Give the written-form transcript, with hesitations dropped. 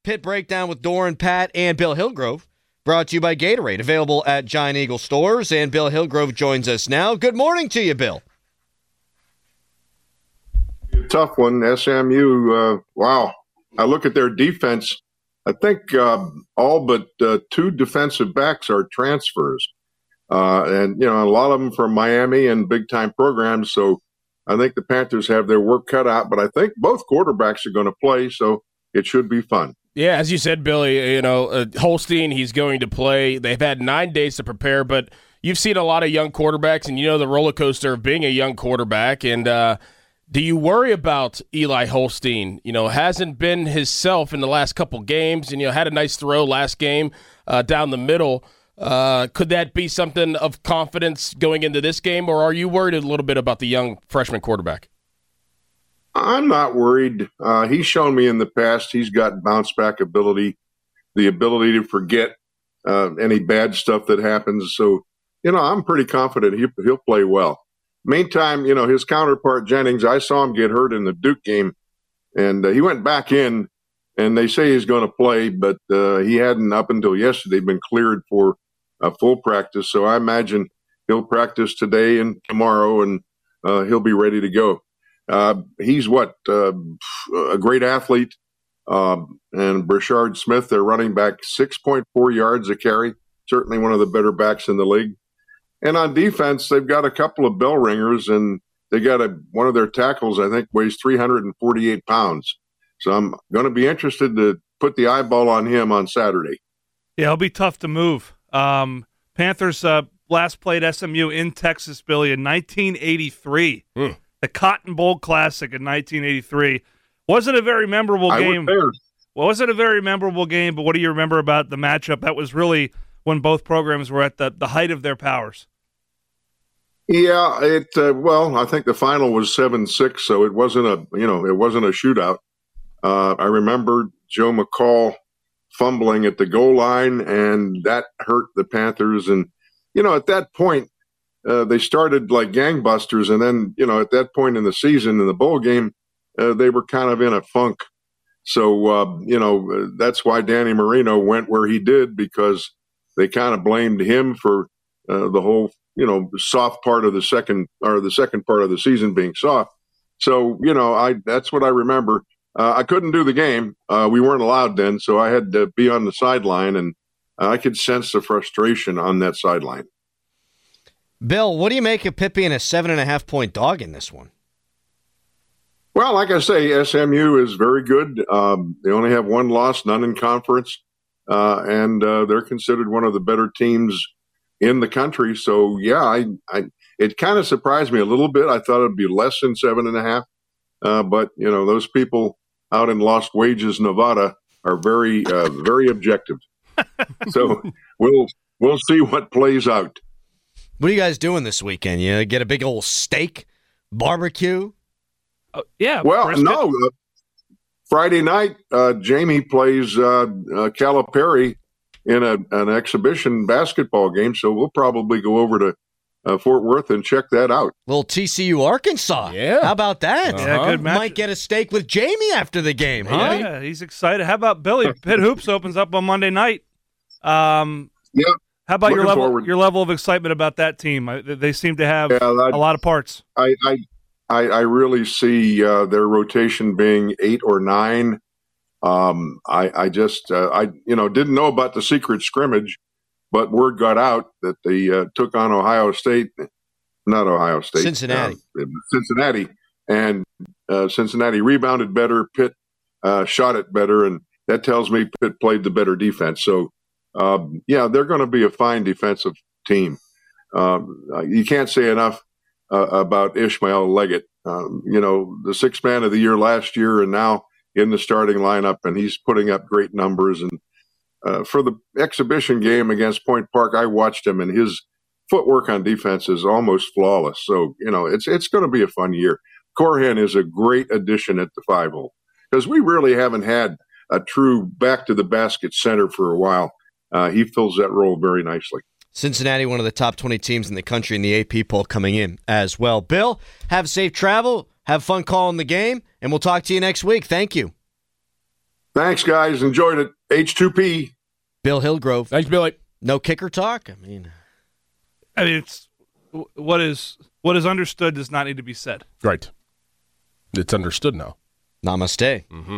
Pit Breakdown with Doran, Pat, and Bill Hillgrove. Brought to you by Gatorade, available at Giant Eagle stores. And Bill Hillgrove joins us now. Good morning to you, Bill. Tough one, SMU. Wow. I look at their defense. I think all but two defensive backs are transfers. And, a lot of them from Miami and big-time programs. So I think the Panthers have their work cut out. But I think both quarterbacks are going to play, so it should be fun. Yeah, as you said, Billy, Holstein, he's going to play. They've had 9 days to prepare, but you've seen a lot of young quarterbacks, and the roller coaster of being a young quarterback. And do you worry about Eli Holstein? Hasn't been himself in the last couple games, and had a nice throw last game down the middle. Could that be something of confidence going into this game, or are you worried a little bit about the young freshman quarterback? I'm not worried. He's shown me in the past he's got bounce-back ability, the ability to forget any bad stuff that happens. So, I'm pretty confident he'll play well. Meantime, his counterpart, Jennings, I saw him get hurt in the Duke game, and he went back in, and they say he's going to play, but he hadn't up until yesterday been cleared for a full practice. So I imagine he'll practice today and tomorrow, and he'll be ready to go. He's a great athlete. And Brashard Smith, their running back, 6.4 yards a carry, certainly one of the better backs in the league. And on defense, they've got a couple of bell ringers, and they got one of their tackles, I think, weighs 348 pounds. So I'm going to be interested to put the eyeball on him on Saturday. Yeah, it'll be tough to move. Panthers last played SMU in Texas, Billy, in 1983. The Cotton Bowl Classic in 1983. Wasn't a very memorable game. Wasn't a very memorable game, but what do you remember about the matchup? That was really when both programs were at the height of their powers. Yeah, I think the final was 7-6, so it wasn't a shootout. I remember Joe McCall fumbling at the goal line, and that hurt the Panthers. And at that point, they started like gangbusters, and then at that point in the season, in the bowl game, they were kind of in a funk. So that's why Danny Marino went where he did, because they kind of blamed him for the whole soft part of the second part of the season being soft. So that's what I remember. I couldn't do the game. We weren't allowed then, so I had to be on the sideline, and I could sense the frustration on that sideline. Bill, what do you make of Pitt being a 7.5-point dog in this one? Well, like I say, SMU is very good. They only have one loss, none in conference, and they're considered one of the better teams in the country. So, yeah, it kind of surprised me a little bit. I thought it'd be less than 7.5, but those people out in Lost Wages, Nevada, are very, very objective. So we'll see what plays out. What are you guys doing this weekend? You get a big old steak, barbecue? Yeah. Well, brisket. no. Friday night, Jamie plays Calipari in an exhibition basketball game, so we'll probably go over to Fort Worth and check that out. Little TCU Arkansas. Yeah. How about that? Yeah, good match. Might get a steak with Jamie after the game, huh? Yeah, he's excited. How about Billy? Pitt Hoops opens up on Monday night. Yeah. How about Looking your level of excitement about that team? They seem to have a lot of parts. I really see their rotation being 8 or 9. I didn't know about the secret scrimmage, but word got out that they took on Cincinnati, and Cincinnati rebounded better. Pitt shot it better, and that tells me Pitt played the better defense. So, they're going to be a fine defensive team. You can't say enough about Ishmael Leggett. The sixth man of the year last year, and now in the starting lineup, and he's putting up great numbers. And for the exhibition game against Point Park, I watched him, and his footwork on defense is almost flawless. So, it's going to be a fun year. Corhan is a great addition at the 5-hole, because we really haven't had a true back-to-the-basket center for a while. He fills that role very nicely. Cincinnati, one of the top 20 teams in the country in the AP poll coming in as well. Bill, have safe travel, have fun calling the game, and we'll talk to you next week. Thank you. Thanks, guys. Enjoyed it. H2P. Bill Hillgrove. Thanks, Billy. No kicker talk? I mean, it's what is understood does not need to be said. Right. It's understood now. namaste. Mm-hmm.